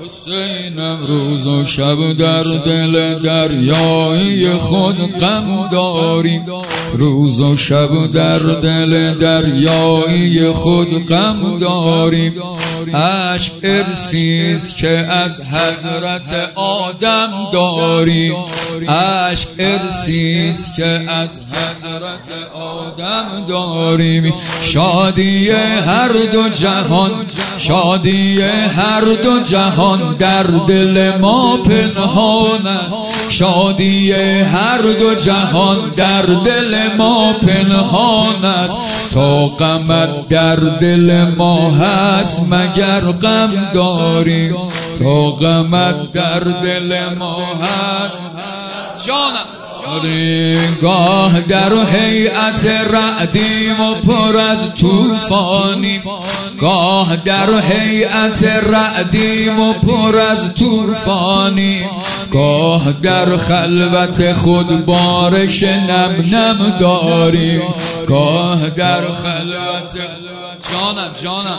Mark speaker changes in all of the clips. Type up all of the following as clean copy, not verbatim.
Speaker 1: حسینم روز و شب در دل دریای خود غم داریم، روز و شب در دل دریای خود غم داریم. عشق ارسیست که از حضرت آدم داریم، عشق ارسیست که از حضرت آدم داریم. شادی هر دو جهان، شادی هر دو جهان در دل ما پنهان است، شادی هر دو جهان در دل ما پنهان است. تا غمت در دل ما هست مگر غم داریم، تا غمت در دل ما هست جانم. گاه در هیئت رعدیم و پر از طوفانیم، گاه در هیئت رعدیم و پر از طوفانیم، گاه در خلوت خود بارش نم نم داریم، گاه در خلوت جانم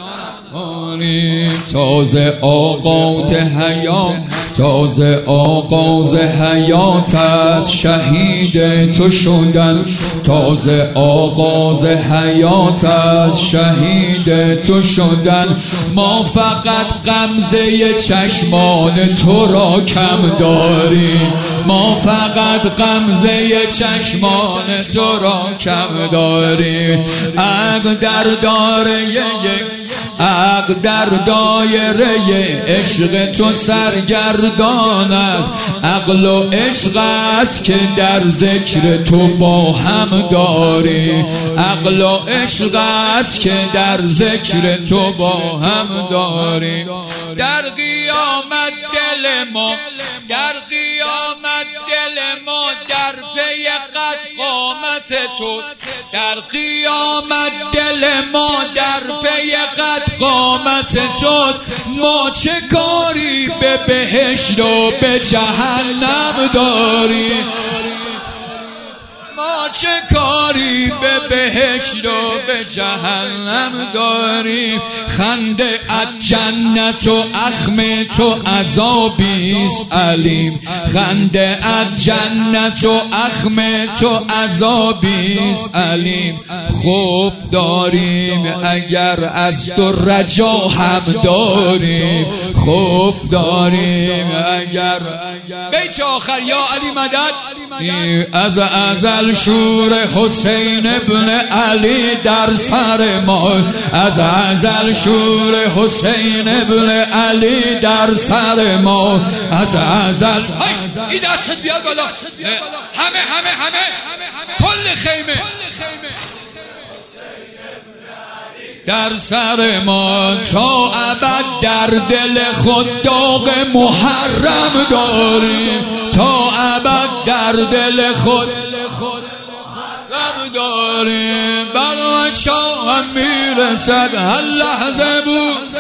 Speaker 1: تازه آغاز حیات، تازه آغاز حیات از شهید تو شدن، تازه آغاز حیات از شهید تو شدن. ما فقط غمزه چشمان تو را کم داریم، ما فقط غمزه چشمان تو را کم داریم. عقل در عقل در دایره عشق تو سرگردان است، عقل و عشق است که در ذکر تو با هم داری، عقل و عشق است که در ذکر تو با هم داری. در قیامت دل ما، در قیامت دل ما در پی قد قامت توست، در قیامت دل ما در پی قد قامت توست. ما چه کاری به بهشت و به جهنم داریم، ما چه کاری به بهشت و به جهنم داریم. خنده از جنت و اخم تو عذابیست علیم، خنده از جنت و اخم تو عذابیست علیم. خوف داریم اگر از تو رجا هم داریم، خوف داریم اگر بیت آخر یا علی مدد. از ازل شور حسین ابن علی در سر ما، از ازل شور حسین ابن علی در سر ما، از ازل این دستت بیاد بالا، همه کل خیمه در سر ما تا ابد در دل خود داغ محرم داریم، تا ابد در دل خود غم داریم. بر شاه هم میرسد هر لحظه بود،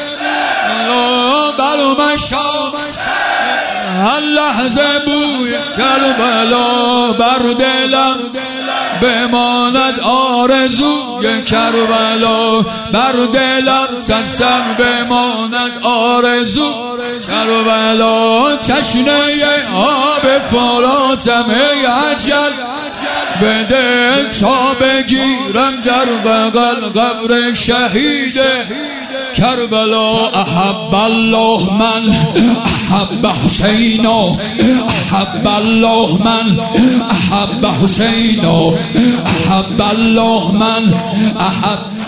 Speaker 1: بر شاه هر لحظه بود کربلا، بر دلم بماند آرزوی کربلا، بر دلم سرسم بماند آرزو کربلا. تشنه آب فراتم ای عجل بده تا بگیرم در بغل قبر شهید کربلا. احب الله من احب حسین، احب الله من احب حسین، احب الله من احب